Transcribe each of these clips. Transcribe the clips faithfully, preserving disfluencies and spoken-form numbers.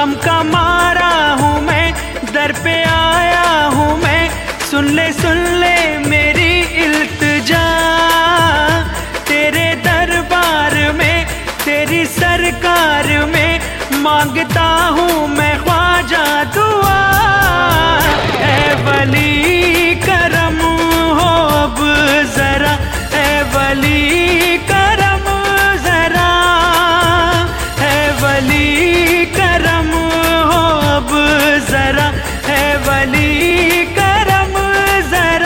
गम का मारा हूँ मैं, दर पे आया हूँ मैं, सुन ले सुन ले मेरी इल्तिजा। तेरे दरबार में, तेरी सरकार में मांगता हूँ मैं ख्वाजा दुआ। ऐ वली करम हो अब जरा, ऐ वली करम जरा, ऐ वली करम हो अब जरा, ऐ वली करम जरा।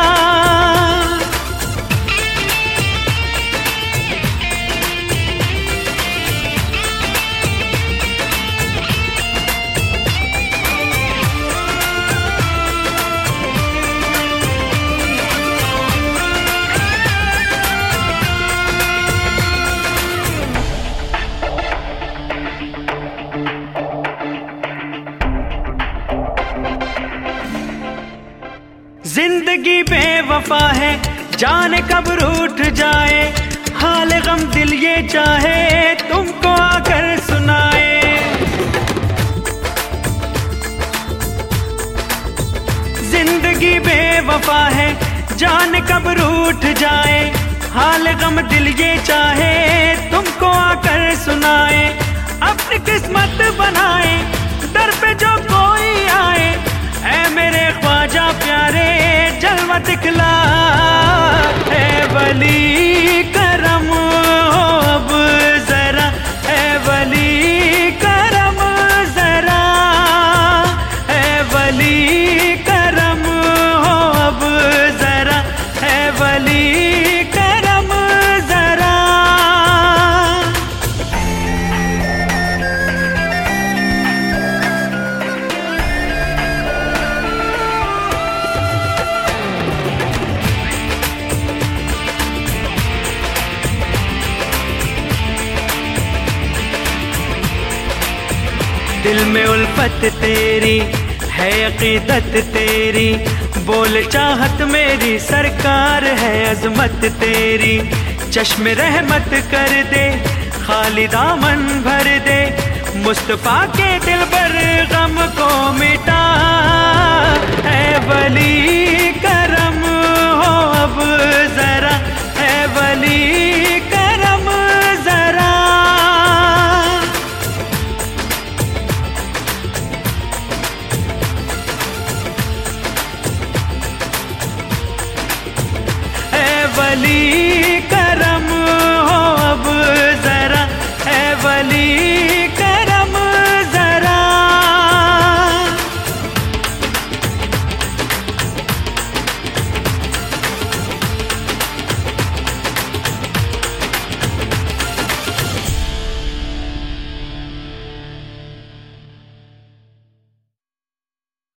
जिंदगी बेवफा है, जाने कब रूठ जाए, हाल गम दिल ये चाहे तुमको आकर सुनाए। जिंदगी बेवफा है, जाने कब रूठ जाए, हाल गम दिल ये चाहे तुमको आकर सुनाए। अपनी किस्मत बनाए, दर पे जो कोई आए, ऐ मेरे ख्वाजा प्यारे जलवा दिखला। ऐ वली करम हो अब जरा, ऐ वली करम जरा, ऐ वली करम हो अब जरा, ऐ वली करम जरा। दिल में उल्फत तेरी है, अकीदत तेरी, बोल चाहत मेरी, सरकार है अजमत तेरी। चश्म रहमत कर दे, खाली दामन भर दे, मुस्तफा के दिल पर गम को मिटा। ऐ वली करम हो अब जरा, ऐ वली करम जरा। ऐ वली